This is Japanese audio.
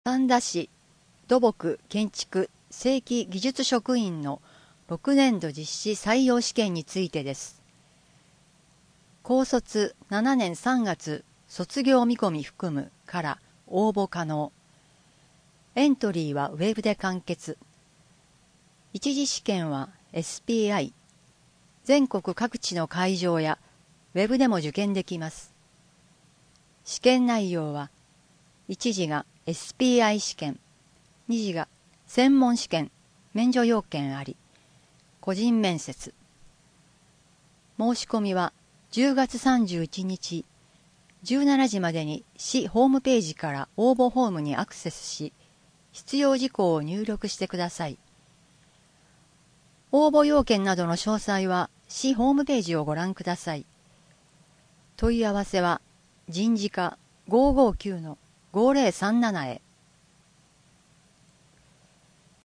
三田市土木建築正規技術職員の6年度実施採用試験についてです。高卒7年3月卒業見込み含むから応募可能。エントリーはウェブで完結。一次試験は SPI。全国各地の会場やウェブでも受験できます。試験内容は一次が SPI 試験、二次が専門試験、免除要件あり、個人面接。申し込みは10月31日17時までに市ホームページから応募フォームにアクセスし、必要事項を入力してください。応募要件などの詳細は市ホームページをご覧ください。問い合わせは人事課559-5037へ。